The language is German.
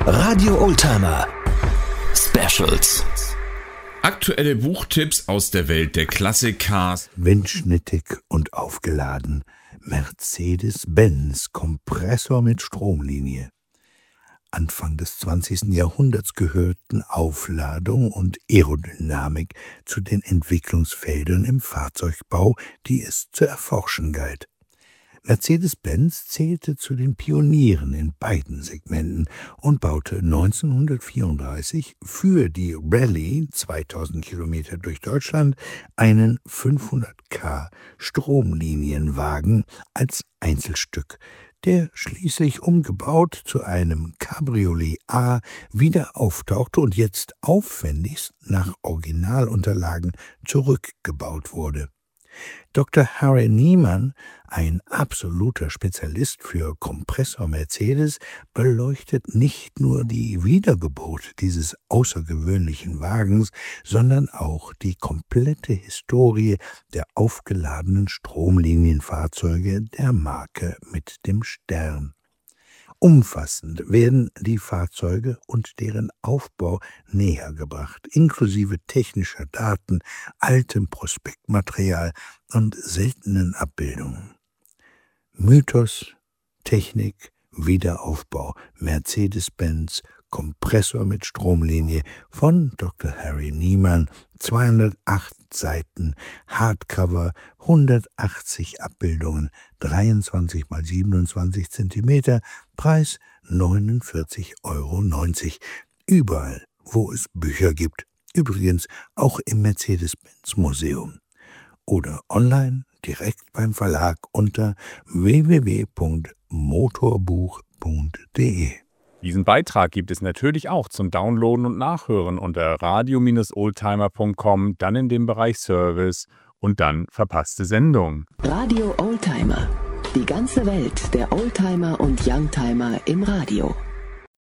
Radio Oldtimer Specials. Aktuelle Buchtipps aus der Welt der Klassik-Cars. Windschnittig und aufgeladen. Mercedes-Benz Kompressor mit Stromlinie. Anfang des 20. Jahrhunderts gehörten Aufladung und Aerodynamik zu den Entwicklungsfeldern im Fahrzeugbau, die es zu erforschen galt. Mercedes-Benz zählte zu den Pionieren in beiden Segmenten und baute 1934 für die Rallye 2000 Kilometer durch Deutschland einen 500 kW Stromlinienwagen als Einzelstück, der schließlich umgebaut zu einem Cabriolet A wieder auftauchte und jetzt aufwendigst nach Originalunterlagen zurückgebaut wurde. Dr. Harry Niemann, ein absoluter Spezialist für Kompressor Mercedes, beleuchtet nicht nur die Wiedergeburt dieses außergewöhnlichen Wagens, sondern auch die komplette Historie der aufgeladenen Stromlinienfahrzeuge der Marke mit dem Stern. Umfassend werden die Fahrzeuge und deren Aufbau nähergebracht, inklusive technischer Daten, altem Prospektmaterial und seltenen Abbildungen. Mythos, Technik, Wiederaufbau, Mercedes-Benz, Kompressor mit Stromlinie von Dr. Harry Niemann, 208 Seiten, Hardcover, 180 Abbildungen, 23 x 27 cm, Preis 49,90 €. Überall, wo es Bücher gibt. Übrigens auch im Mercedes-Benz Museum. Oder online direkt beim Verlag unter www.motorbuch.de. Diesen Beitrag gibt es natürlich auch zum Downloaden und Nachhören unter radio-oldtimer.com, dann in dem Bereich Service und dann verpasste Sendung. Radio Oldtimer. Die ganze Welt der Oldtimer und Youngtimer im Radio.